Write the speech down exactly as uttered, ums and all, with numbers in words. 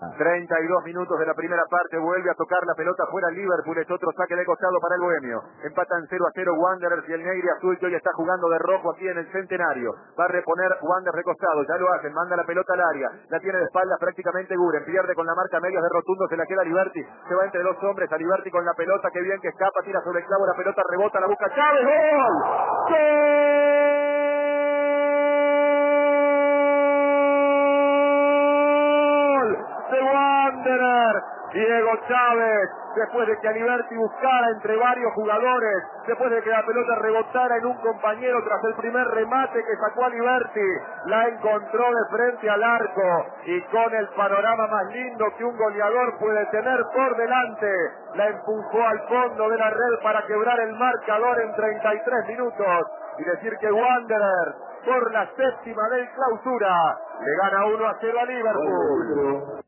treinta y dos minutos de la primera parte, vuelve a tocar la pelota fuera el Liverpool, es otro saque de costado para el bohemio. Empatan cero a cero Wanderers y el Negri Azul, que hoy está jugando de rojo aquí en el Centenario. Va a reponer Wanderers de costado, ya lo hacen, manda la pelota al área, la tiene de espaldas prácticamente Guren, pierde con la marca medias de Rotundo, se la queda Liberty, se va entre dos hombres, a Liberty con la pelota, que bien que escapa, tira sobre el clavo, la pelota rebota, la busca Chávez, ¡gol! ¡Gol! De Wanderers, Diego Chávez, después de que Aliberti buscara entre varios jugadores, después de que la pelota rebotara en un compañero tras el primer remate que sacó Aliberti, la encontró de frente al arco y con el panorama más lindo que un goleador puede tener por delante, la empujó al fondo de la red para quebrar el marcador en treinta y tres minutos y decir que Wanderers, por la séptima del clausura, le gana uno a cero a Liverpool.